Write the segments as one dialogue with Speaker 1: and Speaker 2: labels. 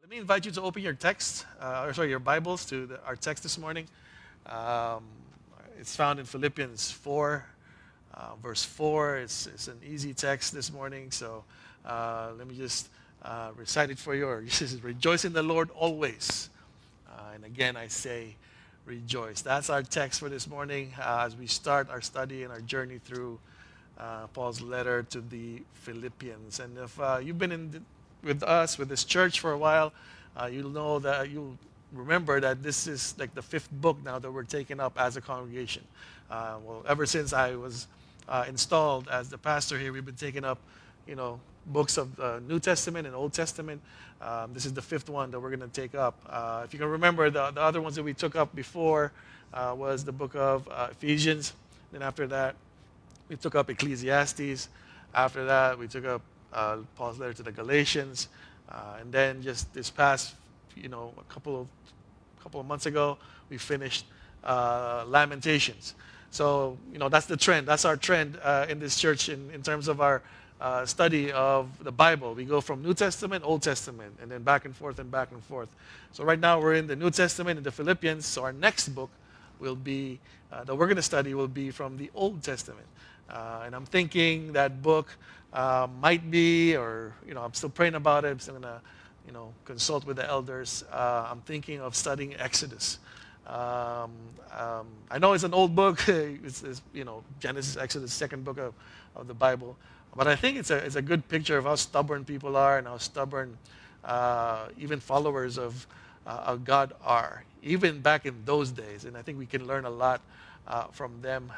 Speaker 1: Let me invite you to open your text, your Bibles to our text this morning. Um, it's found in Philippians 4, verse 4. It's an easy text this morning, so let me just recite it for you. It says, "Rejoice in the Lord always." And again, I say, rejoice. That's our text for this morning as we start our study and our journey through Paul's letter to the Philippians. And if you've been with us, with this church for a while, you'll remember that this is like the fifth book now that we're taking up as a congregation. Ever since I was installed as the pastor here, we've been taking up, books of the New Testament and Old Testament. This is the fifth one that we're going to take up. If you can remember, the other ones that we took up before was the book of Ephesians. Then after that, we took up Ecclesiastes. After that, we took up Paul's letter to the Galatians. And then just this past, a couple of months ago, we finished Lamentations. So, that's the trend. That's our trend in this church in terms of our study of the Bible. We go from New Testament, Old Testament, and then back and forth and back and forth. So right now we're in the New Testament in the Philippians. So our next book will be, that we're going to study will be from the Old Testament. And I'm thinking that book might be, or, I'm still praying about it. I'm still going to, consult with the elders. I'm thinking of studying Exodus. I know it's an old book. it's Genesis, Exodus, second book of the Bible. But I think it's a good picture of how stubborn people are and how stubborn even followers of God are, even back in those days. And I think we can learn a lot from them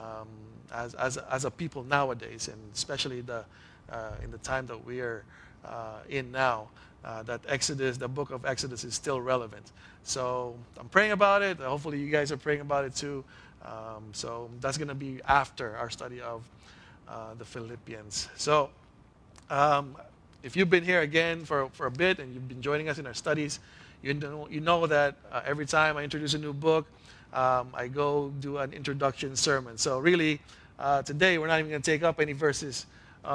Speaker 1: as a people nowadays, and especially in the time that we are in now. That Exodus, the book of Exodus, is still relevant. So I'm praying about it. Hopefully you guys are praying about it too. So that's going to be after our study of the Philippians. So if you've been here again for a bit and you've been joining us in our studies, you know that every time I introduce a new book, I go do an introduction sermon. So really, today we're not even going to take up any verses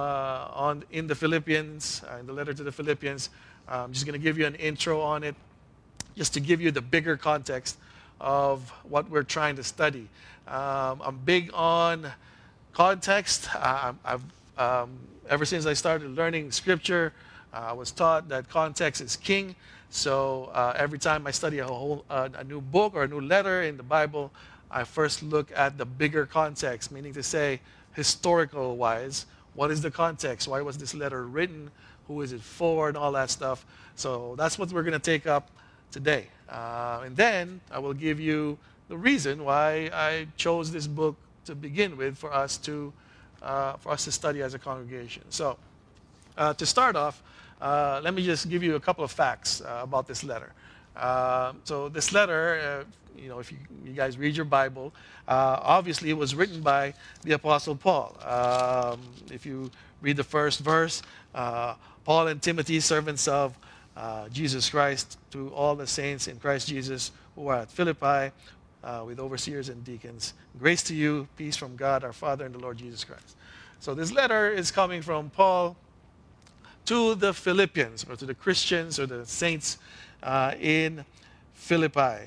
Speaker 1: in the Philippians, in the letter to the Philippians. I'm just going to give you an intro on it, just to give you the bigger context of what we're trying to study. I'm big on context. I've ever since I started learning Scripture, I was taught that context is king. So every time I study a new book or a new letter in the Bible, I first look at the bigger context, meaning to say, historical-wise, what is the context? Why was this letter written? Who is it for? And all that stuff. So that's what we're going to take up today. And then I will give you the reason why I chose this book to begin with for us to study as a congregation. So to start off, let me just give you a couple of facts about this letter. So this letter, if you guys read your Bible, obviously it was written by the Apostle Paul. If you read the first verse, Paul and Timothy, servants of Jesus Christ, to all the saints in Christ Jesus who are at Philippi, with overseers and deacons. Grace to you, peace from God our Father and the Lord Jesus Christ. So this letter is coming from Paul to the Philippians, or to the Christians or the saints in Philippi.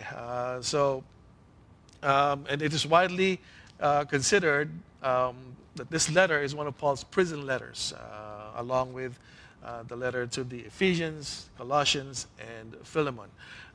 Speaker 1: And it is widely considered that this letter is one of Paul's prison letters, along with the letter to the Ephesians, Colossians, and Philemon.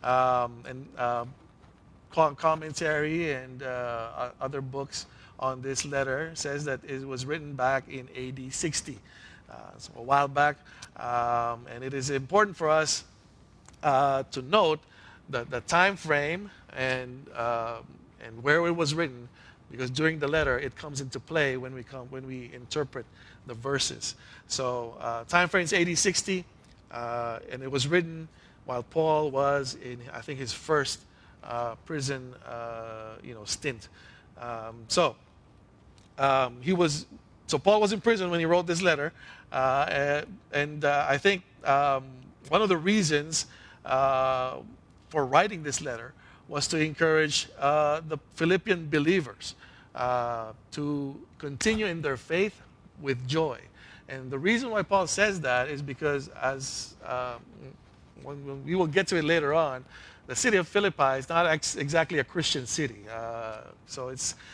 Speaker 1: Commentary and other books on this letter says that it was written back in AD 60, so a while back. And it is important for us to note the time frame and where it was written, because during the letter it comes into play when we interpret the verses. So time frame is AD 60, and it was written while Paul was in, I think, his first prison stint. So Paul was in prison when he wrote this letter, and I think one of the reasons for writing this letter was to encourage the Philippian believers to continue in their faith with joy. And the reason why Paul says that is because, as when we will get to it later on, the city of Philippi is not exactly a Christian city. So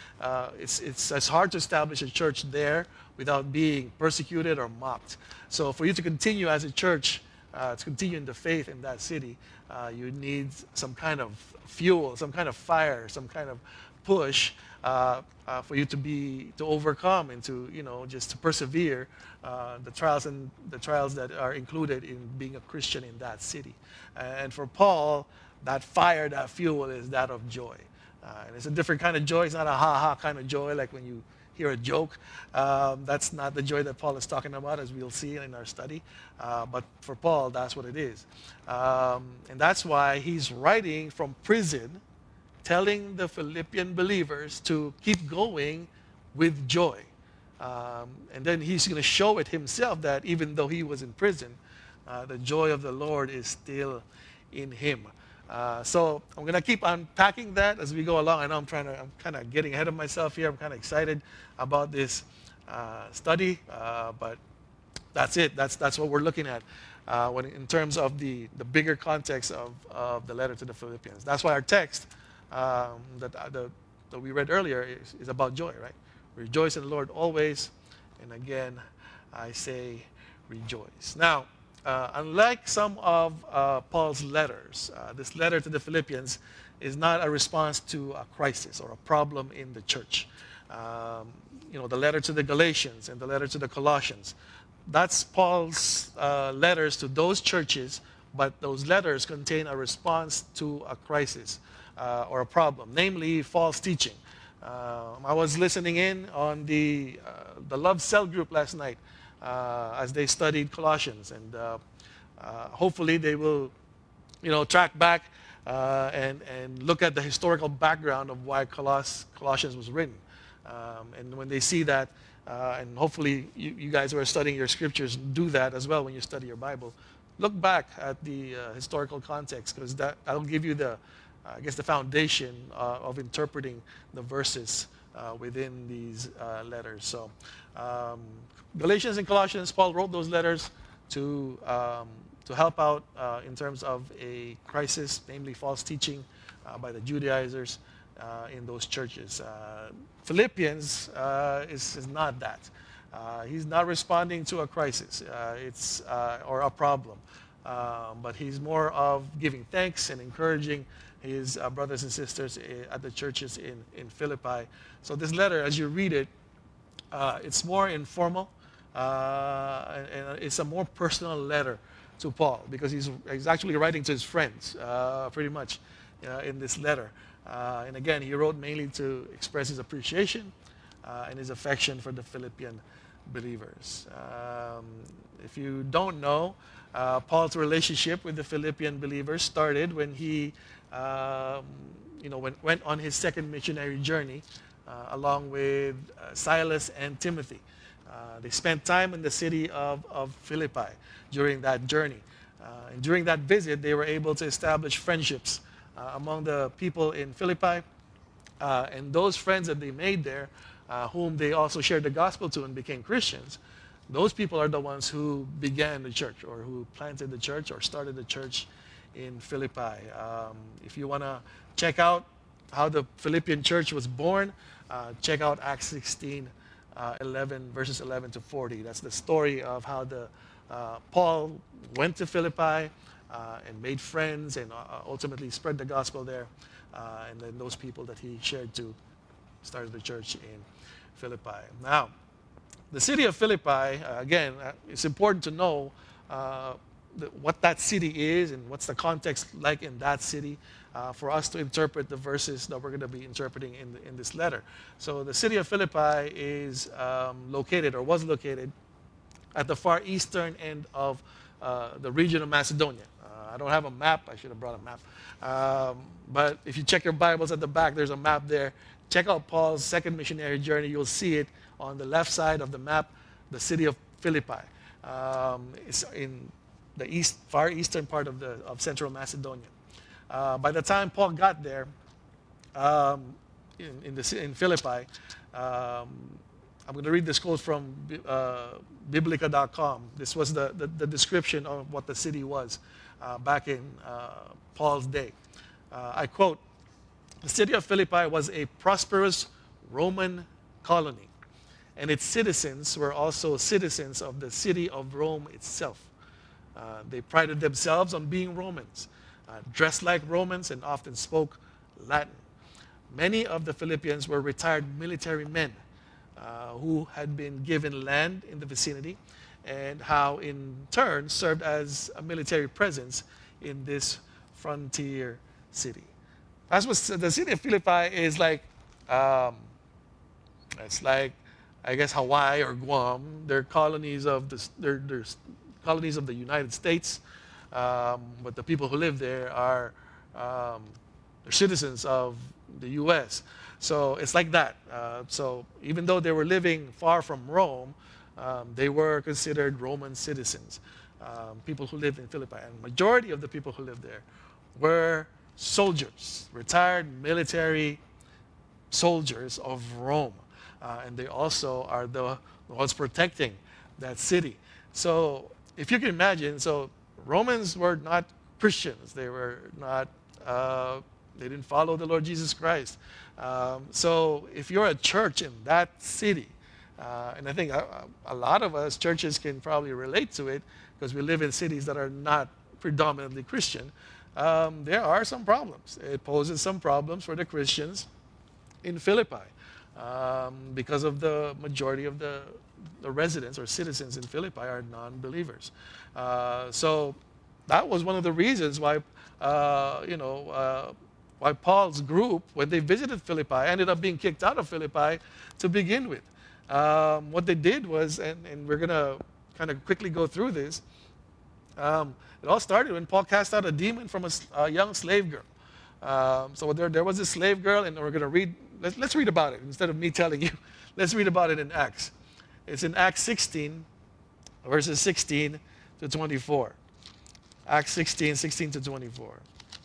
Speaker 1: it's hard to establish a church there without being persecuted or mocked. So for you to continue as a church, to continue in the faith in that city, you need some kind of fuel, some kind of fire, some kind of push for you to overcome and to just to persevere the trials that are included in being a Christian in that city. And for Paul, that fire, that fuel is that of joy. And it's a different kind of joy. It's not a ha-ha kind of joy like when you hear a joke. That's not the joy that Paul is talking about, as we'll see in our study. But for Paul, that's what it is. And that's why he's writing from prison, telling the Philippian believers to keep going with joy. And then he's going to show it himself that even though he was in prison, the joy of the Lord is still in him. So I'm going to keep unpacking that as we go along. I know I'm kind of getting ahead of myself here. I'm kind of excited about this study, but that's it. That's what we're looking at in terms of the bigger context of the letter to the Philippians. That's why our text that we read earlier is about joy, right? Rejoice in the Lord always, and again I say rejoice. Now, unlike some of Paul's letters, this letter to the Philippians is not a response to a crisis or a problem in the church. The letter to the Galatians and the letter to the Colossians, that's Paul's letters to those churches, but those letters contain a response to a crisis or a problem, namely false teaching. I was listening in on the Love Cell group last night as they studied Colossians, and hopefully they will, track back and look at the historical background of why Colossians was written. And when they see that, and hopefully you guys who are studying your scriptures do that as well when you study your Bible, look back at the historical context, because that'll give you the foundation of interpreting the verses within these letters. So Galatians and Colossians, Paul wrote those letters to help out in terms of a crisis, namely false teaching by the Judaizers in those churches. Philippians is not that. He's not responding to a crisis or a problem, but he's more of giving thanks and encouraging his brothers and sisters at the churches in Philippi. So this letter, as you read it, it's more informal, and it's a more personal letter to Paul, because he's actually writing to his friends, pretty much, in this letter. And again, he wrote mainly to express his appreciation and his affection for the Philippian believers. If you don't know, Paul's relationship with the Philippian believers started when he went on his second missionary journey along with Silas and Timothy. They spent time in the city of Philippi during that journey. And during that visit, they were able to establish friendships among the people in Philippi. And those friends that they made there, whom they also shared the gospel to and became Christians, those people are the ones who began the church, or who planted the church or started the church in Philippi. If you want to check out how the Philippian church was born, check out Acts 16, 11, verses 11 to 40. That's the story of how Paul went to Philippi and made friends and ultimately spread the gospel there. And then those people that he shared to started the church in Philippi. Now, the city of Philippi, again, it's important to know what that city is and what's the context like in that city for us to interpret the verses that we're going to be interpreting in this letter. So the city of Philippi is located, or was located, at the far eastern end of the region of Macedonia. I don't have a map. I should have brought a map. But if you check your Bibles at the back, there's a map there. Check out Paul's second missionary journey. You'll see it on the left side of the map, the city of Philippi. It's in the far eastern part of central Macedonia. By the time Paul got there, in Philippi, I'm going to read this quote from Biblica.com. This was the description of what the city was back in Paul's day. I quote, "The city of Philippi was a prosperous Roman colony, and its citizens were also citizens of the city of Rome itself. They prided themselves on being Romans, dressed like Romans, and often spoke Latin. Many of the Philippians were retired military men who had been given land in the vicinity, and how in turn served as a military presence in this frontier city." That's what the city of Philippi is like. It's like, I guess, Hawaii or Guam. They're colonies of they're colonies of the United States, but the people who live there are they're citizens of the U.S. So it's like that. So even though they were living far from Rome, they were considered Roman citizens, people who lived in Philippi. And majority of the people who lived there were soldiers, retired military soldiers of Rome. And they also are the ones protecting that city. So if you can imagine, so Romans were not Christians. They were not, they didn't follow the Lord Jesus Christ. So if you're a church in that city, and I think a lot of us churches can probably relate to it because we live in cities that are not predominantly Christian, there are some problems. It poses some problems for the Christians in Philippi because of the majority of the residents or citizens in Philippi are non-believers. So that was one of the reasons why, why Paul's group, when they visited Philippi, ended up being kicked out of Philippi to begin with. What they did was, and we're going to kind of quickly go through this, it all started when Paul cast out a demon from a young slave girl. So there was a slave girl, and we're going to read, let's read about it instead of me telling you. Let's read about it in Acts. It's in Acts 16, verses 16 to 24. Acts 16, 16 to 24.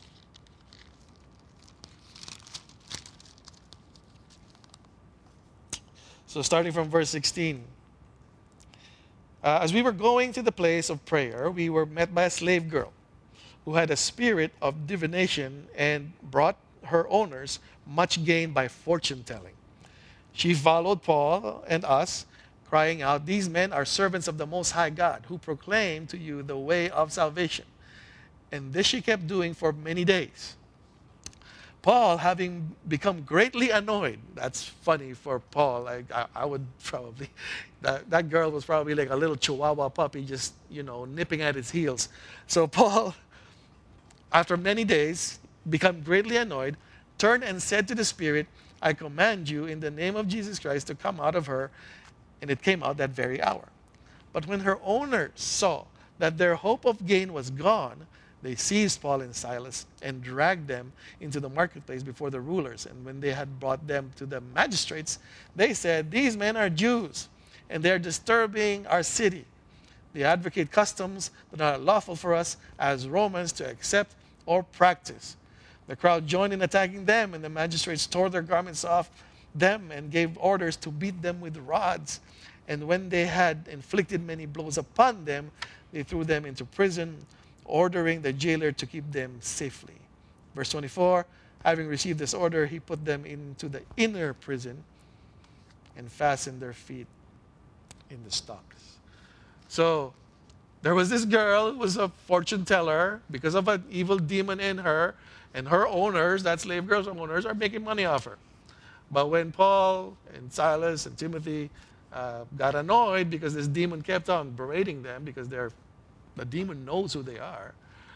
Speaker 1: So starting from verse 16. As we were going to the place of prayer, we were met by a slave girl who had a spirit of divination and brought her owners much gain by fortune telling. She followed Paul and us, crying out, "These men are servants of the Most High God, who proclaim to you the way of salvation." And this she kept doing for many days. Paul, having become greatly annoyed, that's funny for Paul. I would probably, that girl was probably like a little Chihuahua puppy just, nipping at his heels. So Paul, after many days, become greatly annoyed, turned and said to the spirit, "I command you in the name of Jesus Christ to come out of her." And it came out that very hour. But when her owners saw that their hope of gain was gone, they seized Paul and Silas and dragged them into the marketplace before the rulers. And when they had brought them to the magistrates, they said, "These men are Jews, and they are disturbing our city. They advocate customs that are lawful for us as Romans to accept or practice." The crowd joined in attacking them, and the magistrates tore their garments off them and gave orders to beat them with rods. And when they had inflicted many blows upon them, they threw them into prison, ordering the jailer to keep them safely. Verse 24, having received this order, he put them into the inner prison and fastened their feet in the stocks. So there was this girl who was a fortune teller because of an evil demon in her, and her owners, that slave girl's owners, are making money off her. But when Paul and Silas and Timothy got annoyed because this demon kept on berating them because the demon knows who they are,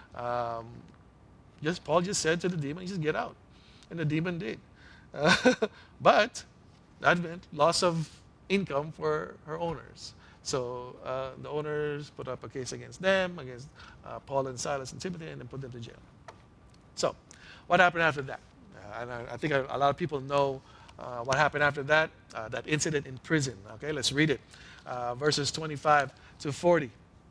Speaker 1: Paul just said to the demon, just get out. And the demon did. But that meant loss of income for her owners. So the owners put up a case against them, against Paul and Silas and Timothy, and then put them to jail. So what happened after that? And I think a lot of people know what happened after that, that incident in prison. Okay, let's read it. Verses 25 to 40.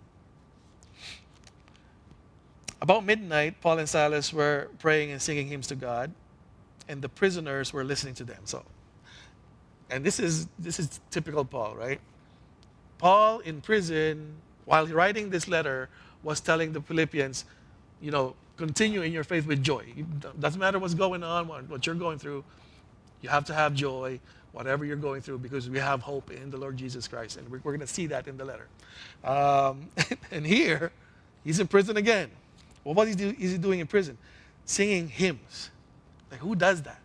Speaker 1: About midnight, Paul and Silas were praying and singing hymns to God, and the prisoners were listening to them. So And this is typical Paul, right? Paul in prison, while writing this letter, was telling the Philippians, continue in your faith with joy. It doesn't matter what's going on, what you're going through. You have to have joy, whatever you're going through, because we have hope in the Lord Jesus Christ. And we're going to see that in the letter. And here, he's in prison again. Well, what is he doing in prison? Singing hymns. Like, who does that?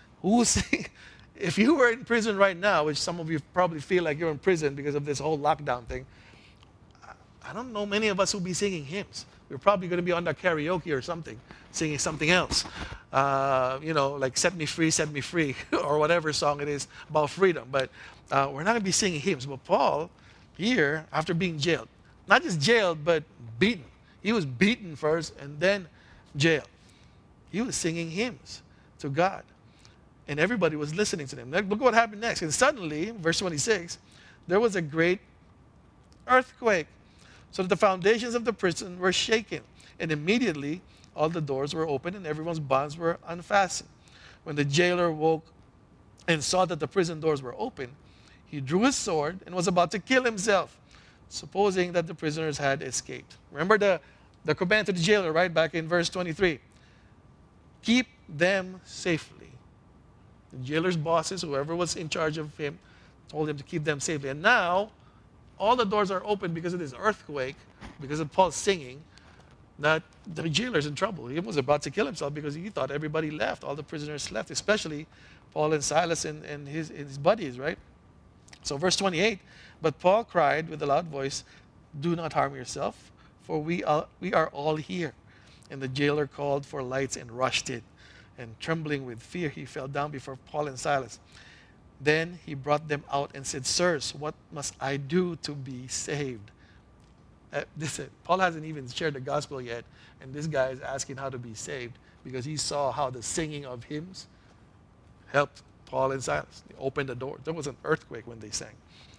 Speaker 1: If you were in prison right now, which some of you probably feel like you're in prison because of this whole lockdown thing, I don't know many of us will be singing hymns. We're probably going to be on the karaoke or something, singing something else. Like Set Me Free, or whatever song it is about freedom. But we're not going to be singing hymns. But Paul, here, after being jailed, not just jailed, but beaten. He was beaten first and then jailed. He was singing hymns to God. And everybody was listening to them. Look what happened next. And suddenly, verse 26, there was a great earthquake, so that the foundations of the prison were shaken. And immediately, all the doors were opened and everyone's bonds were unfastened. When the jailer woke and saw that the prison doors were open, he drew his sword and was about to kill himself, supposing that the prisoners had escaped. Remember the command to the jailer, right, back in verse 23. Keep them safely. The jailer's bosses, whoever was in charge of him, told him to keep them safely. And now, all the doors are open because of this earthquake, because of Paul singing, that the jailer's in trouble. He was about to kill himself because he thought everybody left, all the prisoners left, especially Paul and Silas and his buddies, right? So verse 28, but Paul cried with a loud voice, do not harm yourself, for we are all here. And the jailer called for lights and rushed in. And trembling with fear, he fell down before Paul and Silas. Then he brought them out and said, sirs, what must I do to be saved? Paul hasn't even shared the gospel yet, and this guy is asking how to be saved because he saw how the singing of hymns helped Paul and Silas. They opened the door. There was an earthquake when they sang.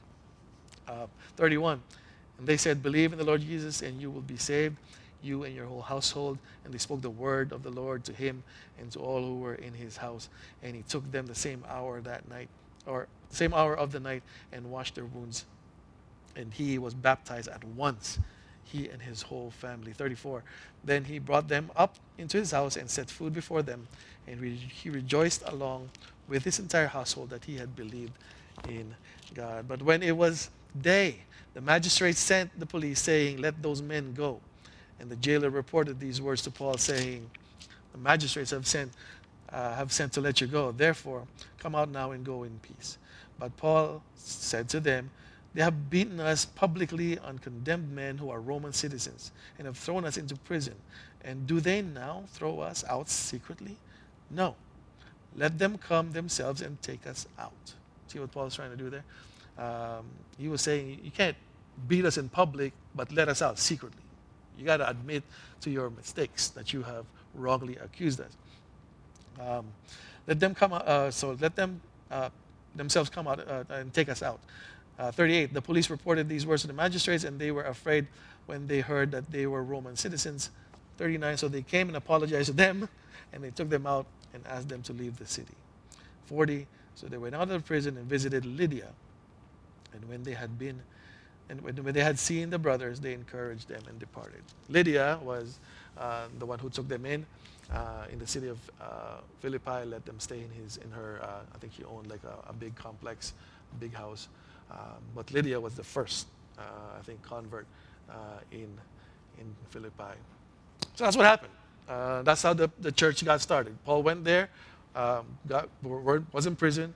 Speaker 1: 31, and they said, believe in the Lord Jesus and you will be saved, you and your whole household. And they spoke the word of the Lord to him and to all who were in his house. And he took them the same hour of the night, and washed their wounds. And he was baptized at once, he and his whole family. 34, then he brought them up into his house and set food before them. And he rejoiced along with his entire household that he had believed in God. But when it was day, the magistrates sent the police, saying, let those men go. And the jailer reported these words to Paul, saying, the magistrates have sent to let you go. Therefore, come out now and go in peace. But Paul said to them, they have beaten us publicly on condemned men who are Roman citizens and have thrown us into prison. And do they now throw us out secretly? No. Let them come themselves and take us out. See what Paul is trying to do there? He was saying, you can't beat us in public, but let us out secretly. You got to admit to your mistakes that you have wrongly accused us. Let them come. Let them themselves come out and take us out. 38. The police reported these words to the magistrates, and they were afraid when they heard that they were Roman citizens. 39. So they came and apologized to them, and they took them out and asked them to leave the city. 40. So they went out of the prison and visited Lydia, and when they had seen the brothers, they encouraged them and departed. Lydia was the one who took them in the city of Philippi, let them stay in her, I think he owned like a big complex, big house. But Lydia was the first, I think, convert in Philippi. So that's what happened. That's how the church got started. Paul went there, was in prison,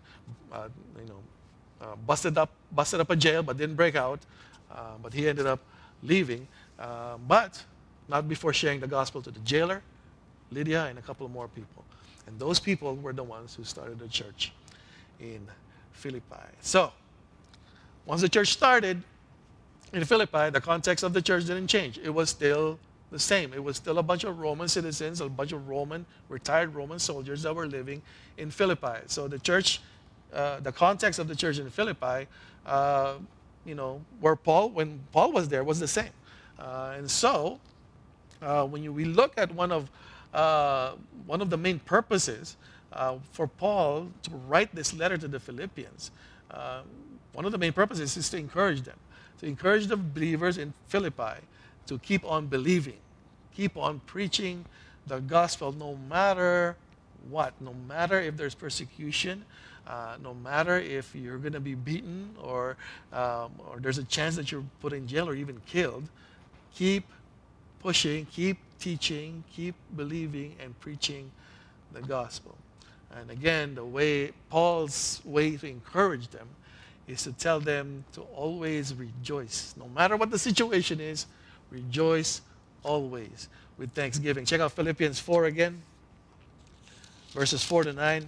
Speaker 1: busted up a jail, but didn't break out. But he ended up leaving, but not before sharing the gospel to the jailer, Lydia, and a couple of more people. And those people were the ones who started the church in Philippi. So, once the church started in Philippi, the context of the church didn't change. It was still the same. It was still a bunch of Roman citizens, a bunch of retired Roman soldiers that were living in Philippi. So the church, the context of the church in Philippi, when Paul was there, was the same. And so, when we look at one of the main purposes for Paul to write this letter to the Philippians, uh, one of the main purposes is to encourage them, to encourage the believers in Philippi to keep on believing, keep on preaching the gospel no matter what, no matter if there's persecution, no matter if you're going to be beaten or there's a chance that you're put in jail or even killed. Keep pushing, keep teaching, keep believing and preaching the gospel. And again, Paul's way to encourage them is to tell them to always rejoice. No matter what the situation is, rejoice always with thanksgiving. Check out Philippians 4 again, verses 4 to 9.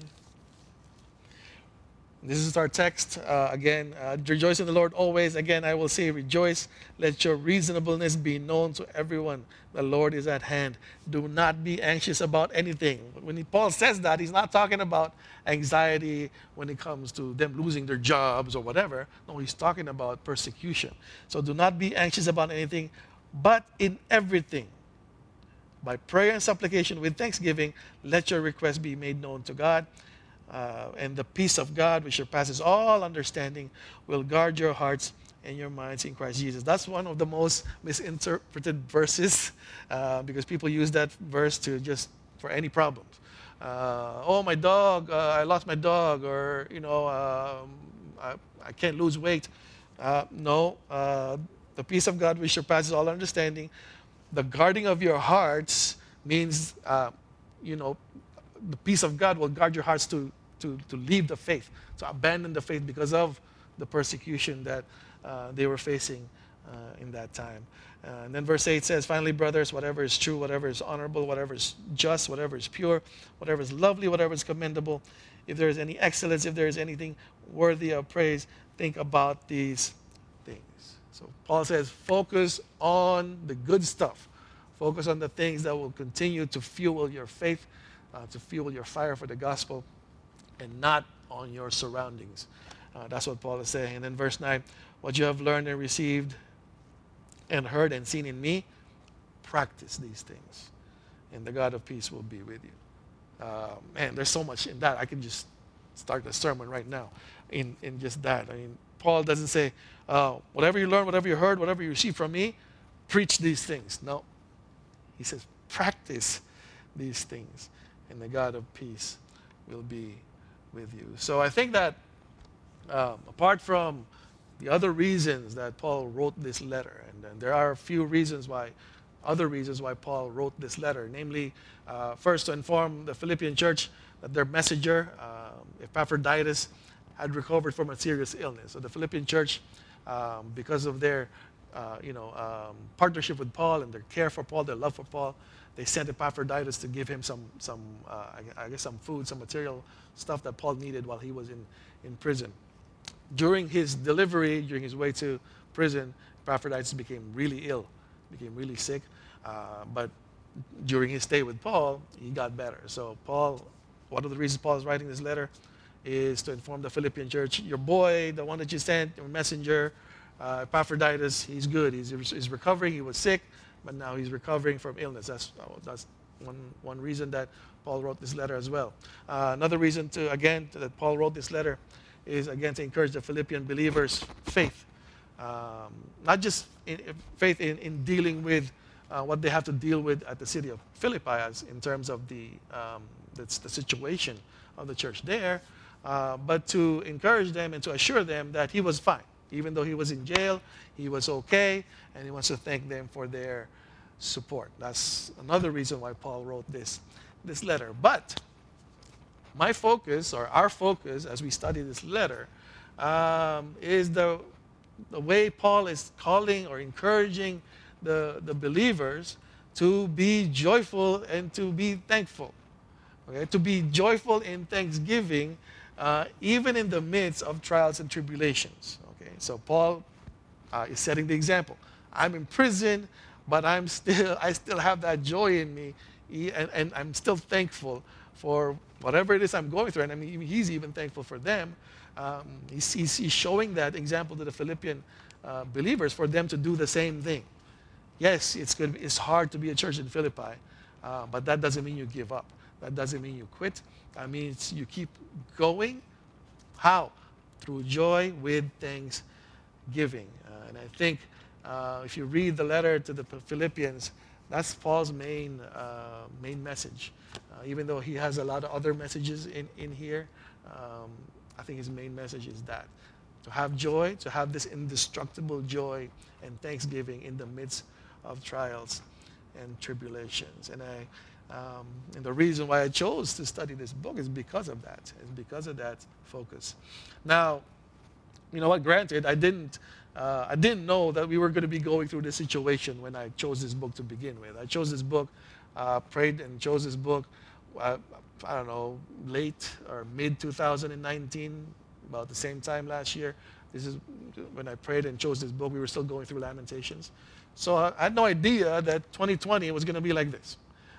Speaker 1: This is our text. Again, rejoice in the Lord always. Again, I will say rejoice. Let your reasonableness be known to everyone. The Lord is at hand. Do not be anxious about anything. When Paul says that, he's not talking about anxiety when it comes to them losing their jobs or whatever. No, he's talking about persecution. So do not be anxious about anything, but in everything, by prayer and supplication with thanksgiving, let your requests be made known to God. And the peace of God, which surpasses all understanding, will guard your hearts and your minds in Christ Jesus. That's one of the most misinterpreted verses because people use that verse to just for any problems. Oh, my dog! I lost my dog, or I can't lose weight. No, the peace of God, which surpasses all understanding, the guarding of your hearts means, the peace of God will guard your hearts to leave the faith, to abandon the faith because of the persecution that they were facing in that time. And then verse 8 says, finally, brothers, whatever is true, whatever is honorable, whatever is just, whatever is pure, whatever is lovely, whatever is commendable, if there is any excellence, if there is anything worthy of praise, think about these things. So Paul says, focus on the good stuff. Focus on the things that will continue to fuel your faith, to fuel your fire for the gospel, and not on your surroundings. That's what Paul is saying. And then verse 9, what you have learned and received and heard and seen in me, practice these things, and the God of peace will be with you. Man, there's so much in that. I can just start the sermon right now in just that. I mean, Paul doesn't say, whatever you learn, whatever you heard, whatever you receive from me, preach these things. No. He says, practice these things, and the God of peace will be with you. So I think that apart from the other reasons that Paul wrote this letter, and there are a few other reasons why Paul wrote this letter, namely, first, to inform the Philippian church that their messenger, Epaphroditus, had recovered from a serious illness. So the Philippian church, because of their partnership with Paul and their care for Paul, their love for Paul, they sent Epaphroditus to give him some food, some material stuff that Paul needed while he was in prison. During his delivery, during his way to prison, Epaphroditus became really ill, became really sick. But during his stay with Paul, he got better. So one of the reasons Paul is writing this letter is to inform the Philippian church, your boy, the one that you sent, your messenger, Epaphroditus, he's good. He's recovering. He was sick, but now he's recovering from illness. That's one reason that Paul wrote this letter as well. Another reason that Paul wrote this letter is, again, to encourage the Philippian believers' faith. Not just faith in dealing with what they have to deal with at the city of Philippi as in terms of the situation of the church there, but to encourage them and to assure them that he was fine. Even though he was in jail, he was okay, and he wants to thank them for their support. That's another reason why Paul wrote this letter. But my focus, or our focus, as we study this letter, is the way Paul is calling or encouraging the believers to be joyful and to be thankful. Okay? To be joyful in thanksgiving, even in the midst of trials and tribulations. Okay? So Paul is setting the example. I'm in prison, but I still have that joy in me, and I'm still thankful for whatever it is I'm going through. And I mean, he's even thankful for them. He's showing that example to the Philippian believers for them to do the same thing. Yes, it's hard to be a church in Philippi, but that doesn't mean you give up. That doesn't mean you quit. That means you keep going. How? through joy with thanksgiving. And I think if you read the letter to the Philippians, that's Paul's main message. Even though he has a lot of other messages in here, I think his main message is that. To have joy, to have this indestructible joy and thanksgiving in the midst of trials and tribulations. And the reason why I chose to study this book is because of that. It's because of that focus. Now, you know what? Granted, I didn't know that we were going to be going through this situation when I chose this book to begin with. I chose this book, prayed and chose this book. I don't know, late or mid 2019, about the same time last year. This is when I prayed and chose this book. We were still going through Lamentations. So I had no idea that 2020 was going to be like this.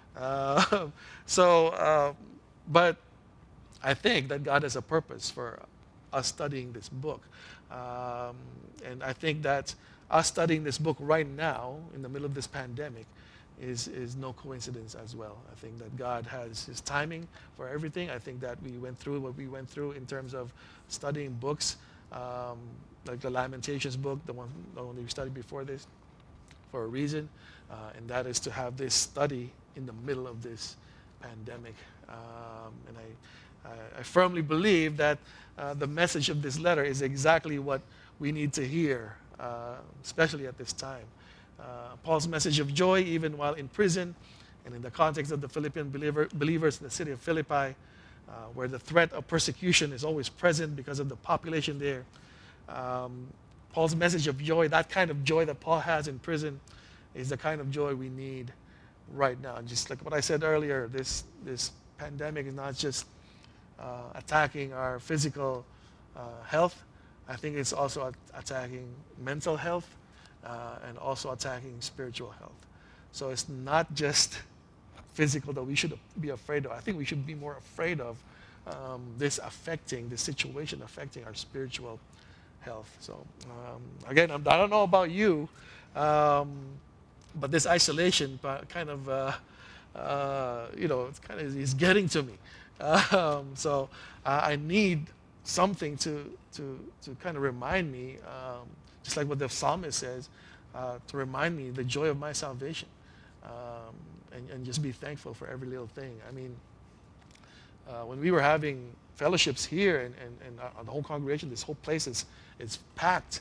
Speaker 1: But I think that God has a purpose for us studying this book. And I think that us studying this book right now, in the middle of this pandemic, is no coincidence as well. I think that God has his timing for everything. I think that we went through what we went through in terms of studying books, like the Lamentations book, the one we studied before this, for a reason, and that is to have this study in the middle of this pandemic. And I firmly believe that the message of this letter is exactly what we need to hear, especially at this time. Paul's message of joy, even while in prison, and in the context of the Philippian believers in the city of Philippi, where the threat of persecution is always present because of the population there. Paul's message of joy, that kind of joy that Paul has in prison, is the kind of joy we need right now. And just like what I said earlier, this pandemic is not just attacking our physical health. I think it's also attacking mental health and also attacking spiritual health. So it's not just physical that we should be afraid of. I think we should be more afraid of this situation affecting our spiritual health. So again, I don't know about you, but this isolation kind of, it's kind of is getting to me. So I need something to kind of remind me, just like what the psalmist says, to remind me the joy of my salvation, and just be thankful for every little thing. I mean, when we were having fellowships here and the whole congregation, this whole place is packed.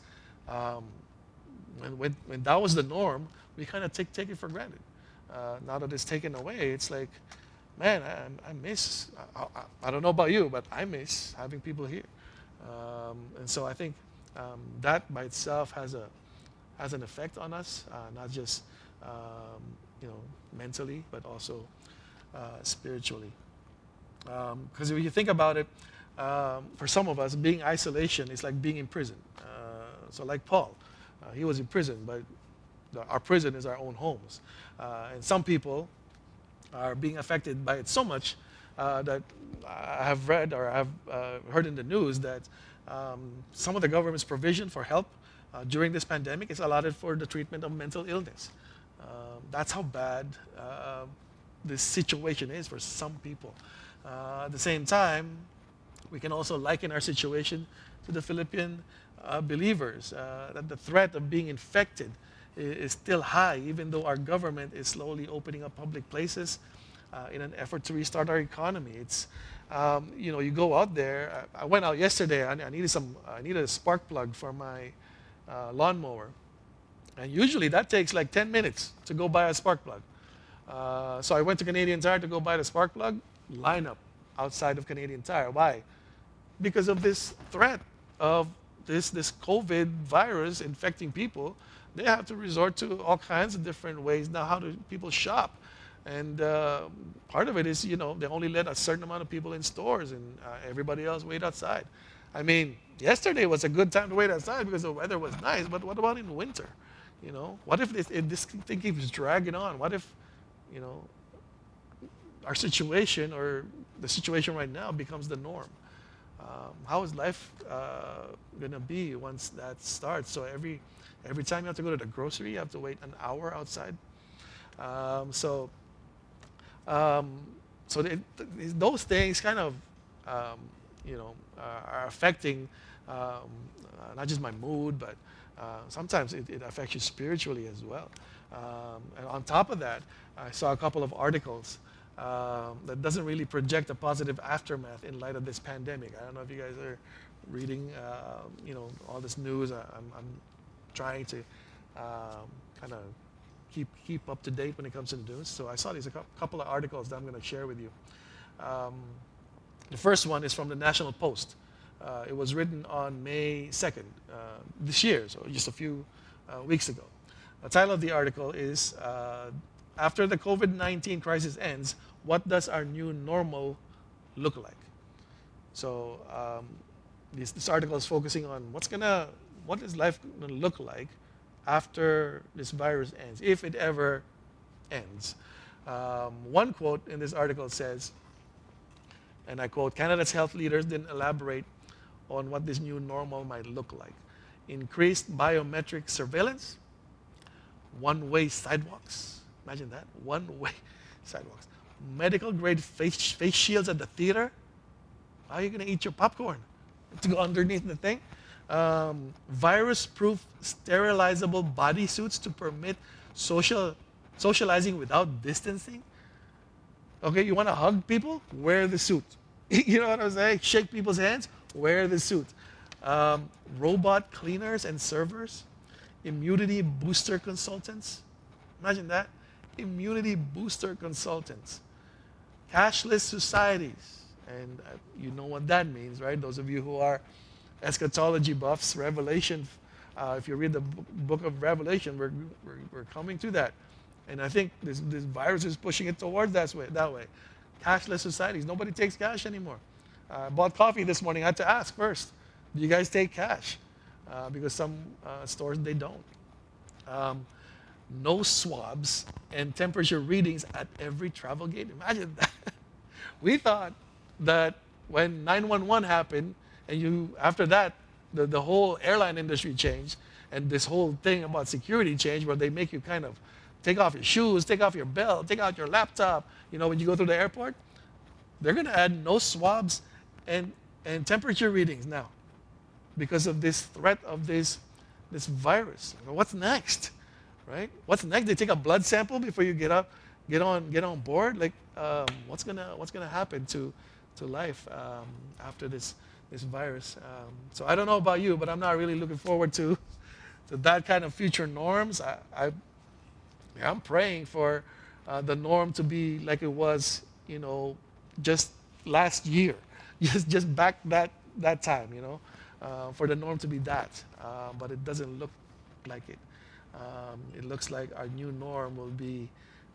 Speaker 1: When that was the norm, we kind of take it for granted. Now that it's taken away, it's like, man, I miss, I don't know about you, but I miss having people here. And so I think that by itself has an effect on us, not just mentally, but also spiritually. Because if you think about it, for some of us, being isolation is like being in prison. So like Paul, he was in prison, but our prison is our own homes. And some people are being affected by it so much that I have read or I have heard in the news that some of the government's provision for help during this pandemic is allotted for the treatment of mental illness. That's how bad this situation is for some people. At the same time, we can also liken our situation to the Philippian believers, that the threat of being infected is still high, even though our government is slowly opening up public places in an effort to restart our economy. It's, you go out there. I went out yesterday. I needed a spark plug for my lawnmower, and usually that takes like 10 minutes to go buy a spark plug. So I went to Canadian Tire to go buy the spark plug. Line up outside of Canadian Tire. Why? Because of this threat of this COVID virus infecting people. They have to resort to all kinds of different ways now. How do people shop? And part of it is, they only let a certain amount of people in stores, and everybody else wait outside. I mean, yesterday was a good time to wait outside because the weather was nice, but what about in winter? What if this thing keeps dragging on? What if, our situation or the situation right now becomes the norm? How is life going to be once that starts? So every time you have to go to the grocery, you have to wait an hour outside. So those things kind of, are affecting not just my mood, but sometimes it affects you spiritually as well. And on top of that, I saw a couple of articles that doesn't really project a positive aftermath in light of this pandemic. I don't know if you guys are reading, all this news. I'm trying to kind of keep up to date when it comes to the news. So I saw these a couple of articles that I'm going to share with you. The first one is from the National Post. It was written on May 2nd this year, so just a few weeks ago. The title of the article is, After the COVID-19 crisis ends, what does our new normal look like? So this article is focusing on what is life going to look like after this virus ends, if it ever ends. One quote in this article says, and I quote, Canada's health leaders didn't elaborate on what this new normal might look like. Increased biometric surveillance, one-way sidewalks, imagine that, one-way sidewalks. Medical grade face shields at the theater. How are you going to eat your popcorn? To go underneath the thing? Virus-proof sterilizable bodysuits to permit socializing without distancing. Okay, you want to hug people? Wear the suit. You know what I'm saying? Shake people's hands? Wear the suit. Robot cleaners and servers. Immunity booster consultants. Imagine that. Immunity booster consultants. Cashless societies. And you know what that means, right? Those of you who are eschatology buffs, Revelation, if you read the book of Revelation, we're coming to that. And I think this virus is pushing it towards that way. Cashless societies. Nobody takes cash anymore. I bought coffee this morning. I had to ask first, do you guys take cash? Because some stores, they don't. No swabs and temperature readings at every travel gate. Imagine that. We thought that when 911 happened, and after that, the whole airline industry changed, and this whole thing about security changed, where they make you kind of take off your shoes, take off your belt, take out your laptop. When you go through the airport, they're going to add no swabs and temperature readings now because of this threat of this virus. What's next, right? What's next? They take a blood sample before you get on board. Like, what's gonna happen to life after this virus? So I don't know about you, but I'm not really looking forward to that kind of future norms. I'm praying for the norm to be like it was, just last year, just back that time, for the norm to be that. But it doesn't look like it. It looks like our new norm will be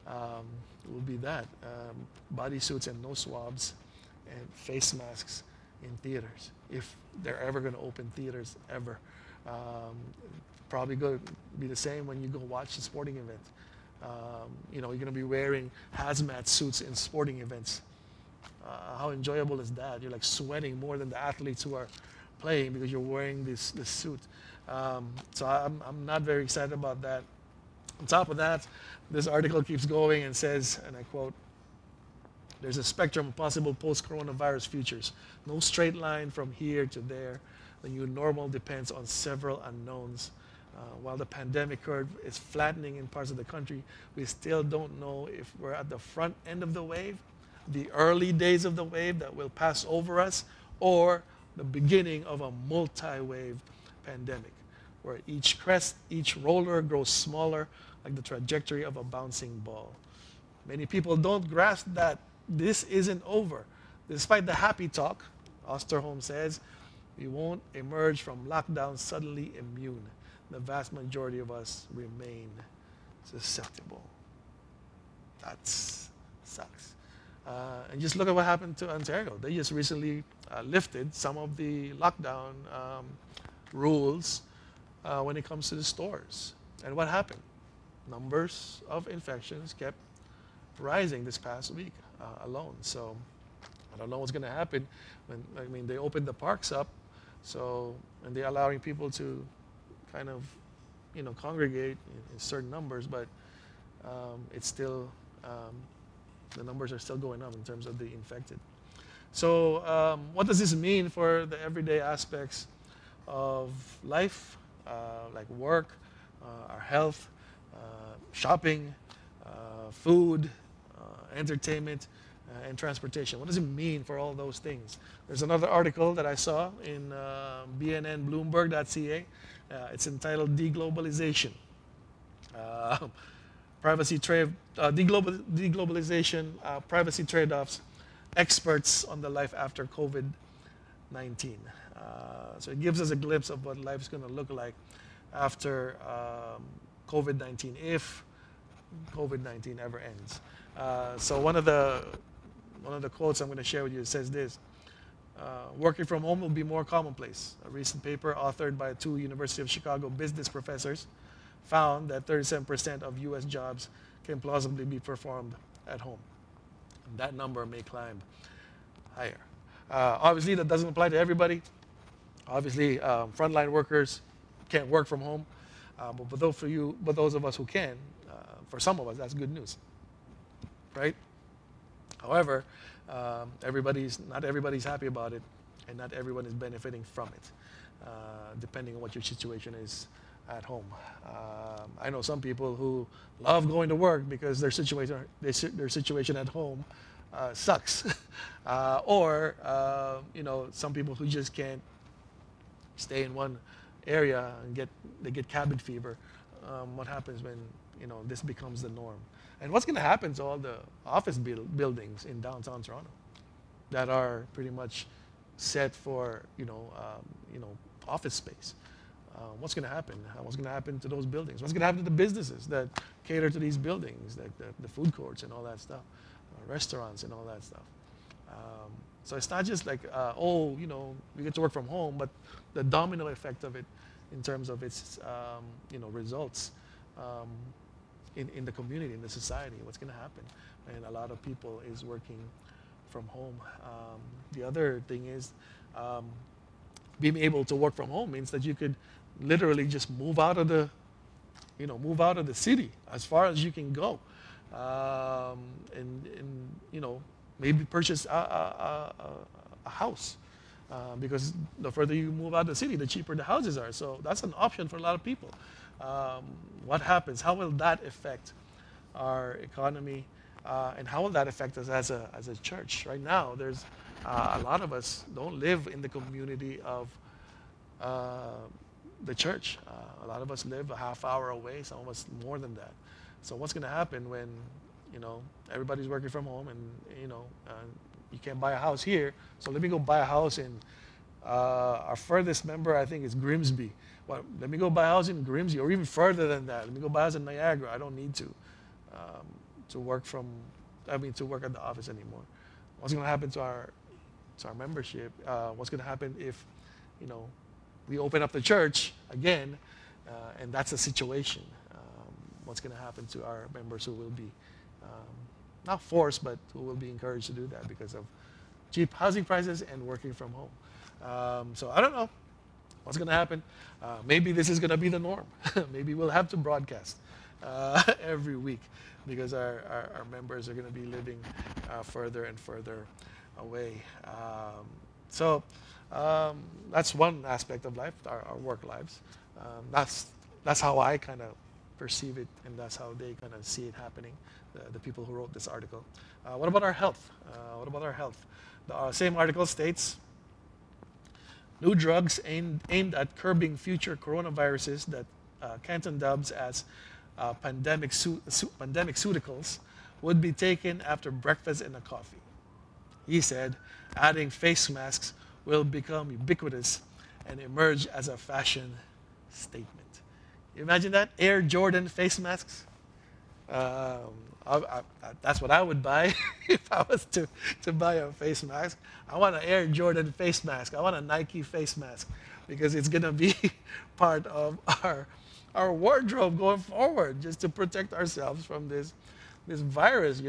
Speaker 1: that bodysuits and no swabs and face masks in theaters, if they're ever going to open theaters ever. Probably going to be the same when you go watch a sporting event. You're going to be wearing hazmat suits in sporting events. How enjoyable is that? You're like sweating more than the athletes who are playing because you're wearing this suit. So I'm not very excited about that. On top of that, this article keeps going and says, and I quote, there's a spectrum of possible post-coronavirus futures. No straight line from here to there. The new normal depends on several unknowns. While the pandemic curve is flattening in parts of the country, we still don't know if we're at the front end of the wave, the early days of the wave that will pass over us, or the beginning of a multi-wave pandemic, where each crest, each roller grows smaller, like the trajectory of a bouncing ball. Many people don't grasp that this isn't over. Despite the happy talk, Osterholm says, we won't emerge from lockdown suddenly immune. The vast majority of us remain susceptible. That sucks. And just look at what happened to Ontario. They just recently lifted some of the lockdown rules when it comes to the stores. And what happened? Numbers of infections kept rising this past week alone. So I don't know what's going to happen when they opened the parks up. And they're allowing people to kind of, congregate in certain numbers, but it's still, the numbers are still going up in terms of the infected. So what does this mean for the everyday aspects of life, like work, our health, shopping, food, entertainment, and transportation. What does it mean for all those things? There's another article that I saw in bnnbloomberg.ca. It's entitled Deglobalization. Uh, Privacy trade, deglobalization, privacy trade-offs, experts on the life after COVID-19. So it gives us a glimpse of what life's going to look like after COVID-19, if COVID-19 ever ends. So one of the quotes I'm going to share with you says this: working from home will be more commonplace. A recent paper authored by two University of Chicago business professors found that 37% of U.S. jobs can plausibly be performed at home. And that number may climb higher. Obviously, that doesn't apply to everybody. Obviously, frontline workers can't work from home. But those of us who can, for some of us, that's good news, right? However, not everybody's happy about it, and not everyone is benefiting from it, depending on what your situation is at home. I know some people who love going to work because their situation at home sucks, or some people who just can't stay in one area and they get cabin fever. What happens when this becomes the norm? And what's going to happen to all the office buildings in downtown Toronto that are pretty much set for office space? What's going to happen? What's going to happen to those buildings? What's going to happen to the businesses that cater to these buildings, like the food courts and all that stuff, restaurants and all that stuff? So it's not just like, we get to work from home, but the domino effect of it in terms of its, results in the community, in the society. What's going to happen? And a lot of people is working from home. The other thing is, being able to work from home means that you could literally just move out of the city as far as you can go, and maybe purchase a house, because the further you move out of the city, the cheaper the houses are. So that's an option for a lot of people. What happens? How will that affect our economy, and how will that affect us as a church? Right now, there's a lot of us don't live in the community of the church. A lot of us live a half hour away, some of us more than that. So what's going to happen when everybody's working from home, and you can't buy a house here, so let me go buy a house in our furthest member, I think, is Grimsby. Well, let me go buy a house in Grimsby, or even further than that. Let me go buy a house in Niagara. I don't need to work at the office anymore. What's going to happen to our membership? What's going to happen if we open up the church again, and that's a situation? What's going to happen to our members who will be not forced, but who will be encouraged to do that because of cheap housing prices and working from home? So I don't know what's going to happen. Maybe this is going to be the norm. Maybe we'll have to broadcast every week because our members are going to be living further and further away. So that's one aspect of life, our work lives. That's how I kind of perceive it, and that's how they kind of see it happening, the people who wrote this article. What about our health? The same article states, new drugs aimed at curbing future coronaviruses that Canton dubs as pandemiceuticals would be taken after breakfast and a coffee. He said, adding face masks will become ubiquitous and emerge as a fashion statement. You imagine that? Air Jordan face masks? That's what I would buy if I was to buy a face mask. I want an Air Jordan face mask. I want a Nike face mask because it's going to be part of our wardrobe going forward, just to protect ourselves from this virus,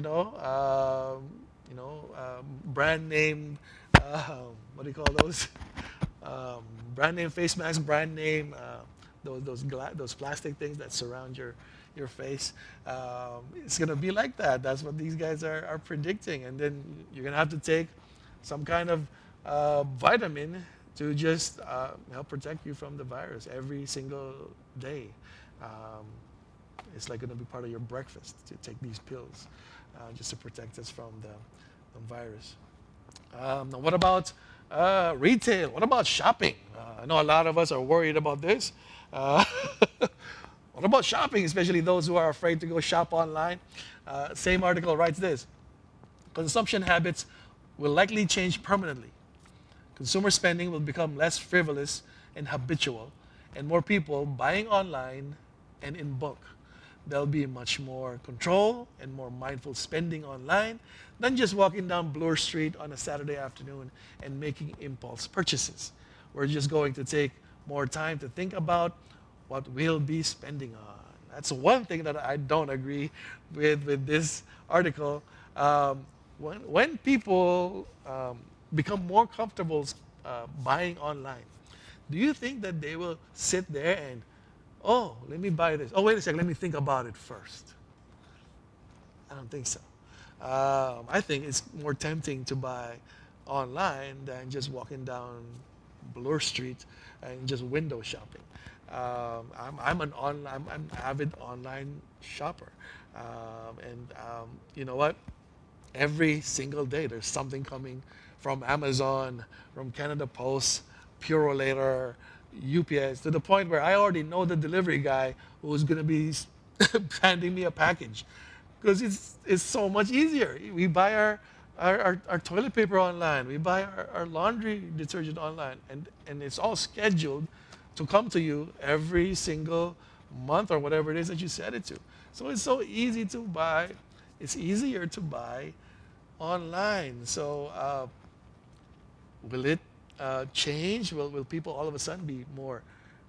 Speaker 1: brand name, what do you call those? Brand name face masks, brand name, those plastic things that surround your face. It's going to be like that. That's what these guys are predicting. And then you're going to have to take some kind of vitamin to just help protect you from the virus every single day. Um, it's like going to be part of your breakfast to take these pills just to protect us from the virus. Now what about retail? What about shopping? I know a lot of us are worried about this. Uh, what about shopping, especially those who are afraid to go shop online? Same article writes this: consumption habits will likely change permanently. Consumer spending will become less frivolous and habitual, and more people buying online and in bulk. There'll be much more control and more mindful spending online than just walking down Bloor Street on a Saturday afternoon and making impulse purchases. We're just going to take more time to think about what we'll be spending on. That's one thing that I don't agree with this article. When people become more comfortable buying online, do you think that they will sit there and, oh, let me buy this. Oh, wait a second, let me think about it first? I don't think so. I think it's more tempting to buy online than just walking down Bloor Street and just window shopping. I'm an avid online shopper, you know what? Every single day there's something coming from Amazon, from Canada Post, Purolator, UPS, to the point where I already know the delivery guy who's going to be handing me a package, because it's so much easier. We buy our toilet paper online, we buy our laundry detergent online, and it's all scheduled to come to you every single month or whatever it is that you set it to. So it's so easy to buy. It's easier to buy online. So will it change? Will people all of a sudden be more,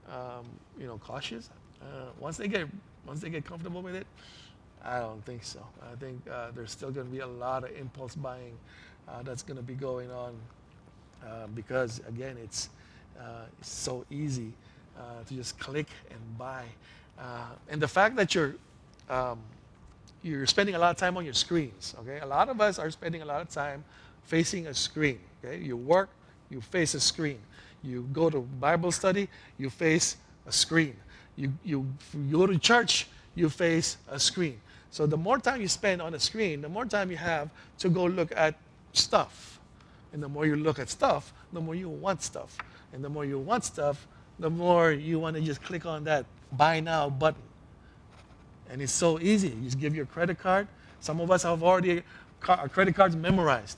Speaker 1: cautious once they get comfortable with it? I don't think so. I think there's still going to be a lot of impulse buying that's going to be going on because again, it's so easy to just click and buy, and the fact that you're spending a lot of time on your screens. Okay, a lot of us are spending a lot of time facing a screen. Okay, you work, you face a screen. You go to Bible study, you face a screen. You go to church, you face a screen. So the more time you spend on a screen, the more time you have to go look at stuff. And the more you look at stuff, the more you want stuff. And the more you want stuff, the more you want to just click on that buy now button. And it's so easy. You just give your credit card. Some of us have already our credit cards memorized.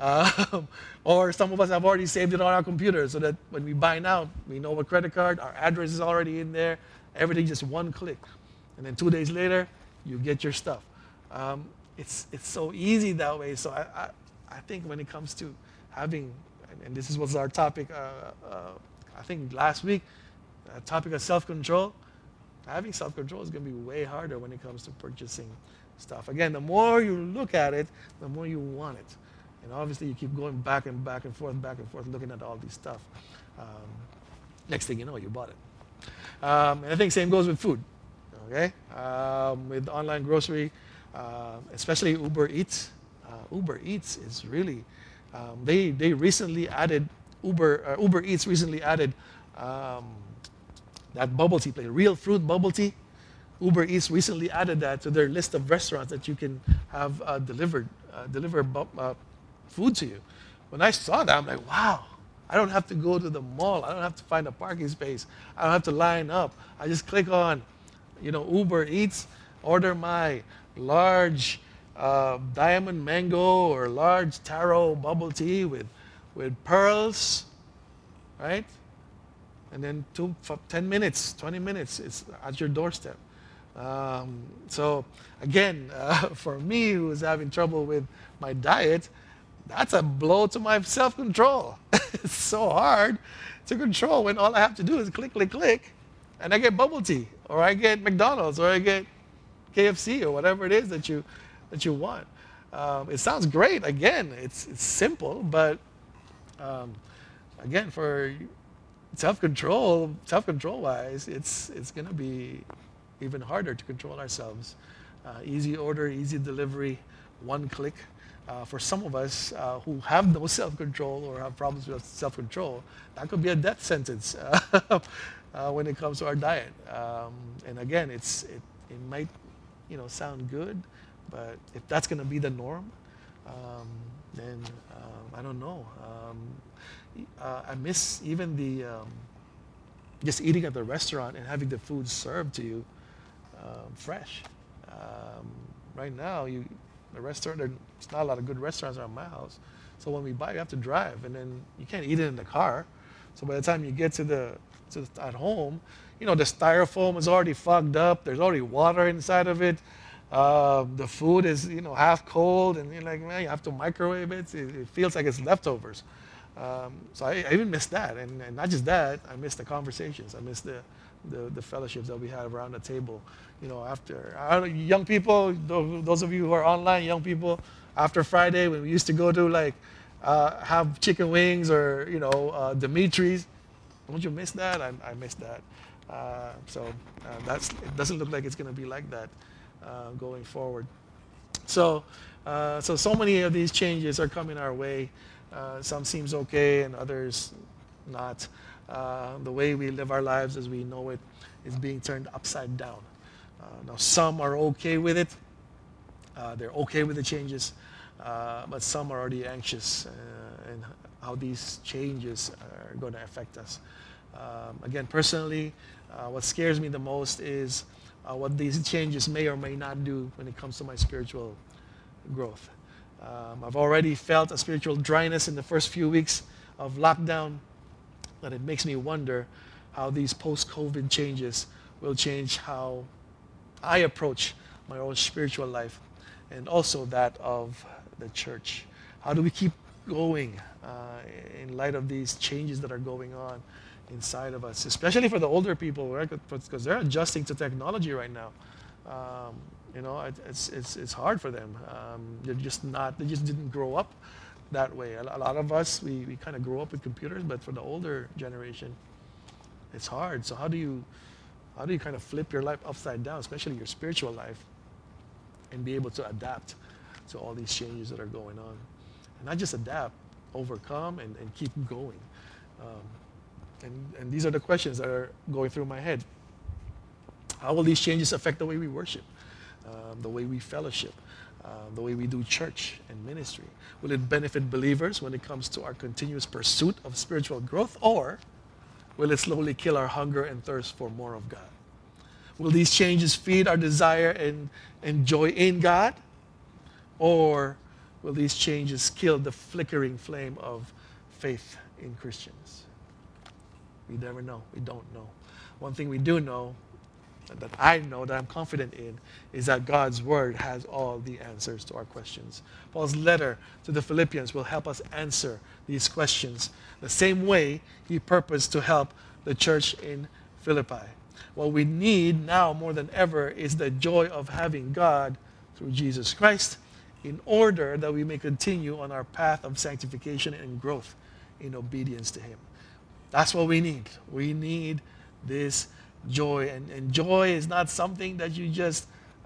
Speaker 1: Or some of us have already saved it on our computer so that when we buy now, we know what credit card, our address is already in there, everything just one click. And then 2 days later, you get your stuff. It's so easy that way. So I think when it comes to having, and this was our topic, I think last week, topic of self-control. Having self-control is going to be way harder when it comes to purchasing stuff. Again, the more you look at it, the more you want it. And obviously, you keep going back and forth, looking at all these stuff. Next thing you know, you bought it. And I think same goes with food. Okay, with online grocery, especially Uber Eats. Uber Eats is really they recently added Uber Eats recently added that bubble tea place, real fruit bubble tea. Uber Eats recently added that to their list of restaurants that you can have deliver food to you. When I saw that, I'm like, wow, I don't have to go to the mall. I don't have to find a parking space. I don't have to line up. I just click on, Uber Eats, order my large diamond mango or large taro bubble tea with pearls, right? And then 10 minutes, 20 minutes, it's at your doorstep. So again, for me who is having trouble with my diet, that's a blow to my self-control. It's so hard to control when all I have to do is click, click, click, and I get bubble tea, or I get McDonald's, or I get KFC, or whatever it is that you want. It sounds great. Again, it's simple, but again, for self-control wise, it's going to be even harder to control ourselves Easy order, easy delivery, one click. For some of us who have no self-control or have problems with self-control, that could be a death sentence when it comes to our diet. And again, it might sound good, but if that's going to be the norm, then I don't know. I miss even the just eating at the restaurant and having the food served to you fresh. Right now, the restaurant, there's not a lot of good restaurants around my house. So when we buy, you have to drive, and then you can't eat it in the car. So by the time you get at home, the styrofoam is already fogged up. There's already water inside of it. The food is half cold, and you're like, man, you have to microwave it. It feels like it's leftovers. So I even miss that, and not just that. I miss the conversations. I miss the fellowships that we had around the table. After young people, those of you who are online, young people, after Friday when we used to go to have chicken wings or Dimitri's. Don't you miss that? I miss that. It doesn't look like it's going to be like that going forward. So many of these changes are coming our way. Some seems okay and others not. The way we live our lives as we know it is being turned upside down. Now some are okay with it. They're okay with the changes, but some are already anxious and how these changes are going to affect us. Again, personally, what scares me the most is what these changes may or may not do when it comes to my spiritual growth. I've already felt a spiritual dryness in the first few weeks of lockdown, that it makes me wonder how these post-COVID changes will change how I approach my own spiritual life and also that of the church. How do we keep going in light of these changes that are going on inside of us, especially for the older people, right? Because they're adjusting to technology right now. It's hard for them. They just didn't grow up that way. A lot of us, we kind of grew up with computers, but for the older generation, it's hard. So how do you kind of flip your life upside down, especially your spiritual life, and be able to adapt to all these changes that are going on? And not just adapt, overcome and keep going. And these are the questions that are going through my head. How will these changes affect the way we worship, the way we fellowship, the way we do church and ministry? Will it benefit believers when it comes to our continuous pursuit of spiritual growth, or will it slowly kill our hunger and thirst for more of God? Will these changes feed our desire and joy in God, or will these changes kill the flickering flame of faith in Christians? We never know. We don't know. One thing we do know, that I know, that I'm confident in, is that God's Word has all the answers to our questions. Paul's letter to the Philippians will help us answer these questions the same way he purposed to help the church in Philippi. What we need now more than ever is the joy of having God through Jesus Christ, in order that we may continue on our path of sanctification and growth in obedience to Him. That's what we need. We need this joy, and joy is not something that you just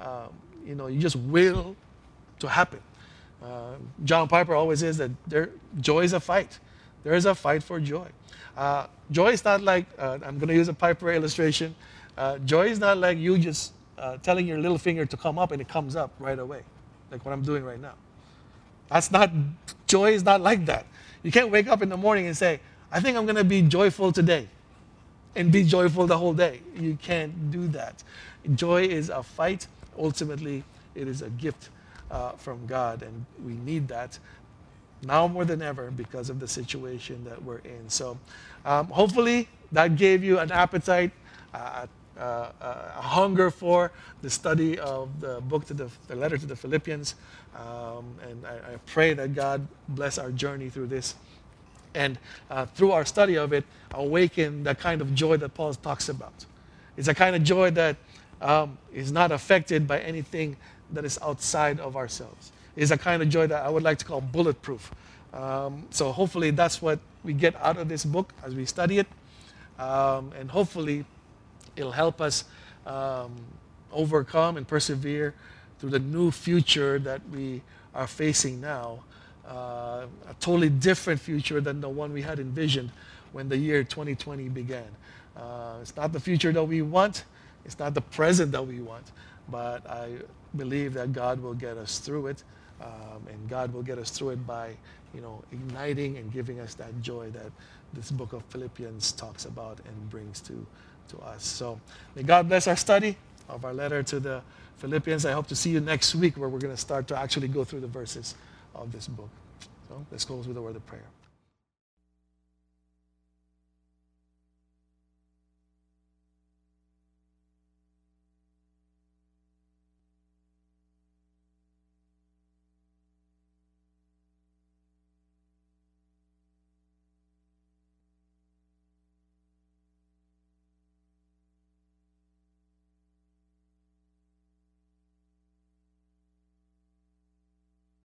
Speaker 1: will to happen. John Piper always says that joy is a fight. There is a fight for joy. Joy is not like I'm going to use a Piper illustration. Joy is not like you just telling your little finger to come up and it comes up right away, like what I'm doing right now. Joy is not like that. You can't wake up in the morning and say, I think I'm going to be joyful today and be joyful the whole day. You can't do that. Joy is a fight. Ultimately, it is a gift from God, and we need that now more than ever because of the situation that we're in. So hopefully that gave you an appetite, a hunger for the study of the book, the letter to the Philippians. And I pray that God bless our journey through this. And through our study of it, awaken the kind of joy that Paul talks about. It's a kind of joy that is not affected by anything that is outside of ourselves. It's a kind of joy that I would like to call bulletproof. So hopefully that's what we get out of this book as we study it. And hopefully it'll help us overcome and persevere through the new future that we are facing now, a totally different future than the one we had envisioned when the year 2020 began. It's not the future that we want. It's not the present that we want. But I believe that God will get us through it. And God will get us through it by, igniting and giving us that joy that this book of Philippians talks about and brings to us. So may God bless our study of our letter to the Philippians. I hope to see you next week where we're going to start to actually go through the verses of this book. So let's close with a word of prayer.